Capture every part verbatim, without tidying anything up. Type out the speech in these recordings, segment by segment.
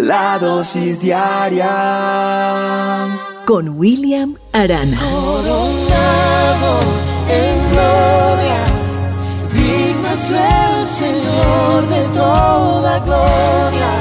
La Dosis Diaria con William Arana. Coronado en gloria, digno es el Señor de toda gloria,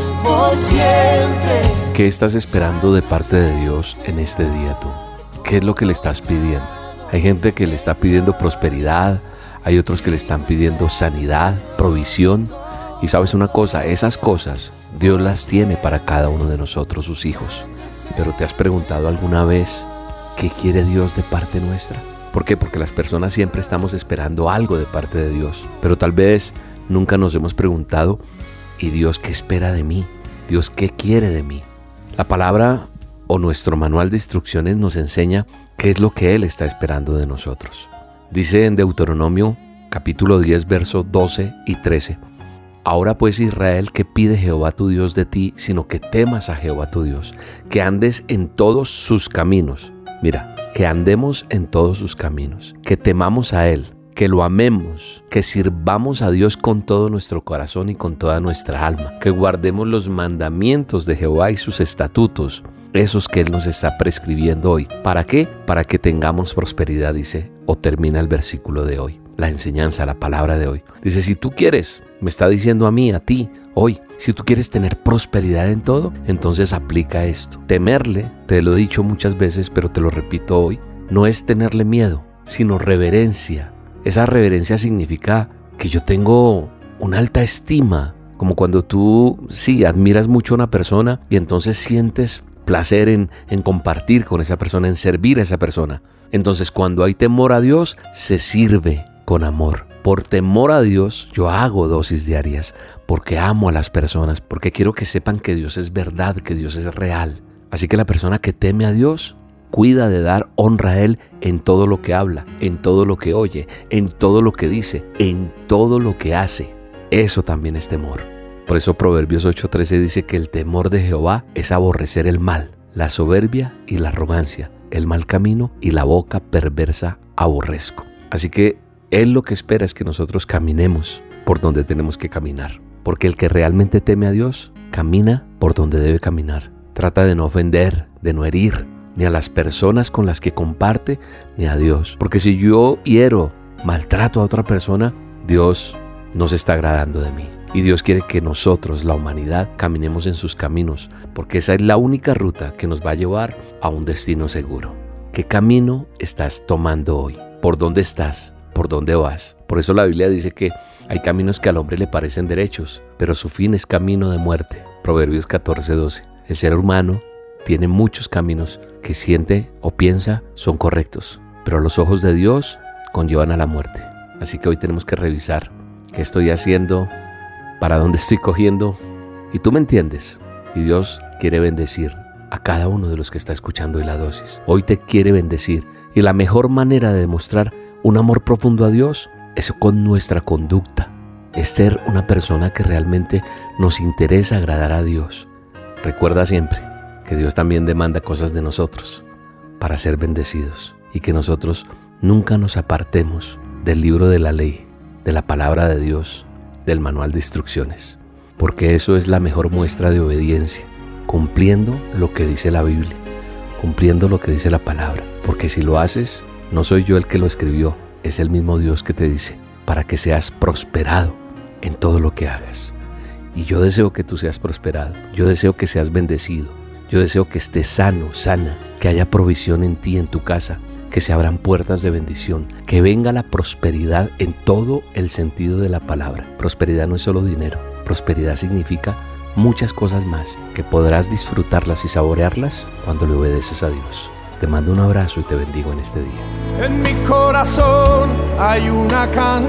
por siempre. ¿Qué estás esperando de parte de Dios en este día tú? ¿Qué es lo que le estás pidiendo? Hay gente que le está pidiendo prosperidad, hay otros que le están pidiendo sanidad, provisión. Y sabes una cosa, esas cosas Dios las tiene para cada uno de nosotros, sus hijos. Pero ¿te has preguntado alguna vez qué quiere Dios de parte nuestra? ¿Por qué? Porque las personas siempre estamos esperando algo de parte de Dios, pero tal vez nunca nos hemos preguntado, ¿y Dios qué espera de mí? ¿Dios qué quiere de mí? La palabra o nuestro manual de instrucciones nos enseña qué es lo que Él está esperando de nosotros. Dice en Deuteronomio capítulo diez, versos doce y trece. Ahora pues, Israel, ¿qué pide Jehová tu Dios de ti, sino que temas a Jehová tu Dios, que andes en todos sus caminos? Mira, que andemos en todos sus caminos, que temamos a Él, que lo amemos, que sirvamos a Dios con todo nuestro corazón y con toda nuestra alma, que guardemos los mandamientos de Jehová y sus estatutos, esos que Él nos está prescribiendo hoy. ¿Para qué? Para que tengamos prosperidad, dice, o termina el versículo de hoy, la enseñanza, la palabra de hoy. Dice, si tú quieres, me está diciendo a mí, a ti, hoy, si tú quieres tener prosperidad en todo, entonces aplica esto. Temerle, te lo he dicho muchas veces, pero te lo repito hoy, no es tenerle miedo, sino reverencia. Esa reverencia significa que yo tengo una alta estima, como cuando tú, sí, admiras mucho a una persona y entonces sientes placer en, en compartir con esa persona, en servir a esa persona. Entonces, cuando hay temor a Dios, se sirve con amor. Por temor a Dios, yo hago dosis diarias, porque amo a las personas, porque quiero que sepan que Dios es verdad, que Dios es real. Así que la persona que teme a Dios, cuida de dar honra a Él en todo lo que habla, en todo lo que oye, en todo lo que dice, en todo lo que hace. Eso también es temor. Por eso Proverbios ocho trece dice que el temor de Jehová es aborrecer el mal, la soberbia y la arrogancia, el mal camino y la boca perversa aborrezco. Así que Él lo que espera es que nosotros caminemos por donde tenemos que caminar. Porque el que realmente teme a Dios, camina por donde debe caminar. Trata de no ofender, de no herir, ni a las personas con las que comparte, ni a Dios. Porque si yo hiero, maltrato a otra persona, Dios no se está agradando de mí. Y Dios quiere que nosotros, la humanidad, caminemos en sus caminos. Porque esa es la única ruta que nos va a llevar a un destino seguro. ¿Qué camino estás tomando hoy? ¿Por dónde estás? ¿Por dónde vas? Por eso la Biblia dice que hay caminos que al hombre le parecen derechos, pero su fin es camino de muerte. Proverbios catorce doce. El ser humano tiene muchos caminos que siente o piensa son correctos, pero los ojos de Dios conllevan a la muerte. Así que hoy tenemos que revisar qué estoy haciendo, para dónde estoy cogiendo, y tú me entiendes. Y Dios quiere bendecir a cada uno de los que está escuchando hoy la dosis. Hoy te quiere bendecir, y la mejor manera de demostrar un amor profundo a Dios es con nuestra conducta, es ser una persona que realmente nos interesa agradar a Dios. Recuerda siempre que Dios también demanda cosas de nosotros para ser bendecidos y que nosotros nunca nos apartemos del libro de la ley, de la palabra de Dios, del manual de instrucciones, porque eso es la mejor muestra de obediencia, cumpliendo lo que dice la Biblia, cumpliendo lo que dice la palabra, porque si lo haces, no soy yo el que lo escribió, es el mismo Dios que te dice, para que seas prosperado en todo lo que hagas. Y yo deseo que tú seas prosperado, yo deseo que seas bendecido, yo deseo que estés sano, sana, que haya provisión en ti, en tu casa, que se abran puertas de bendición, que venga la prosperidad en todo el sentido de la palabra. Prosperidad no es solo dinero, prosperidad significa muchas cosas más, que podrás disfrutarlas y saborearlas cuando le obedeces a Dios. Te mando un abrazo y te bendigo en este día. En mi corazón hay una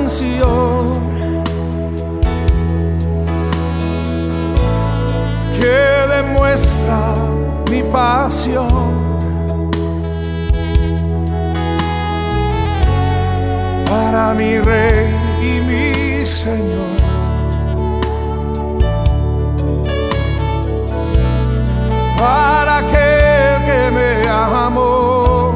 canción que demuestra mi pasión para mi Rey y mi Señor. Para aquel que me amó.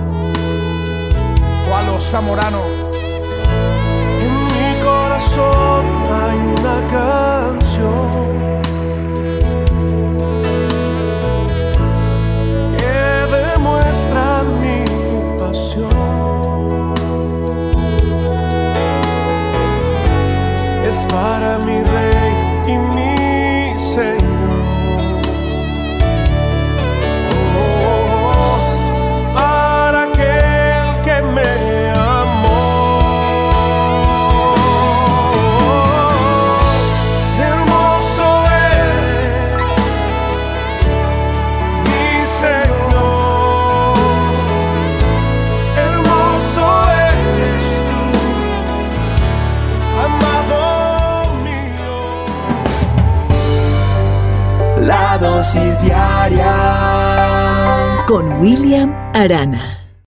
Juan Los Zamorano. En mi corazón hay una canción dosis diaria con William Arana.